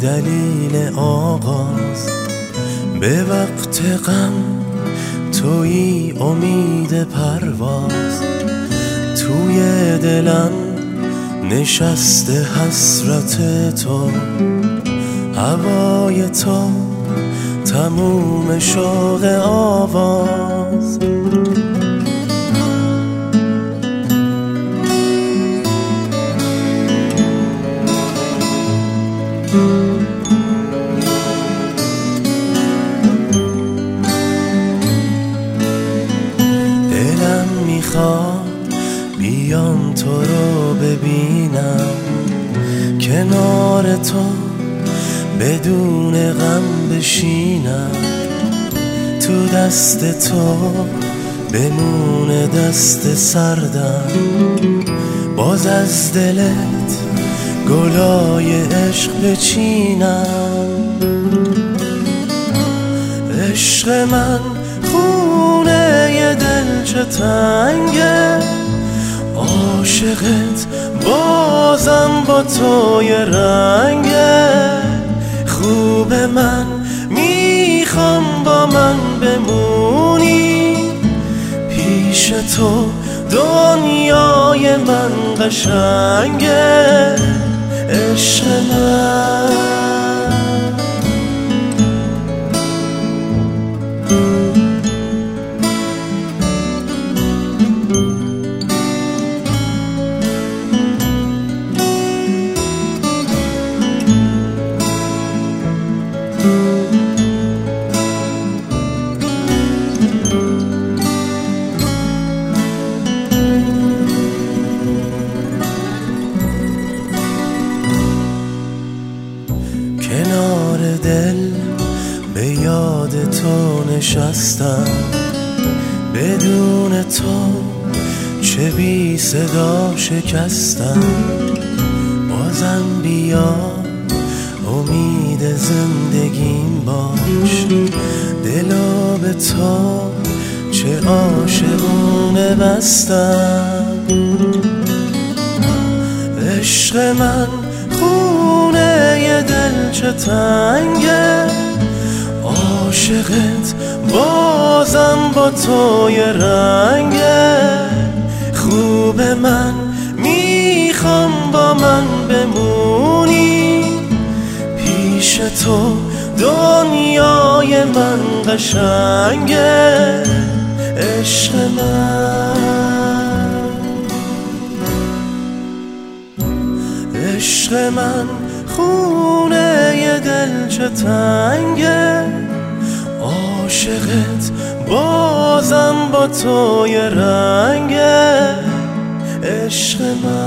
دلیل آغاز، به وقت غم تویی امید پرواز. توی دلم نشسته حسرت تو، هوای تو تموم شوق آواز. دلم میخواد بیام تو رو ببینم، کنار تو بدون غم بشینم. تو دست تو بمونه دست سردم، باز از دلت گلای عشق بچینم. عشق من خونه ی دل چه تنگه، عاشقت بازم با تو یه رنگه. خوب من میخوام با من بمونی، پیش تو دنیای من قشنگه. عشق من کنار دل به یاد تو نشستم، بدون تو چه بی صدا شکستم. بازم بیا امید زندگیم باش، دلو به تو چه عاشقونه بستم. عشق من خونه ی دل چه تنگه، عاشقت بازم با تو یه رنگه. خوب من میخوام با من بمونی، پیش تو دنیای من قشنگه. عشق من، عشق من خونه ی دل چه تنگه، عاشقت بازم با تو یه رنگه. عشق من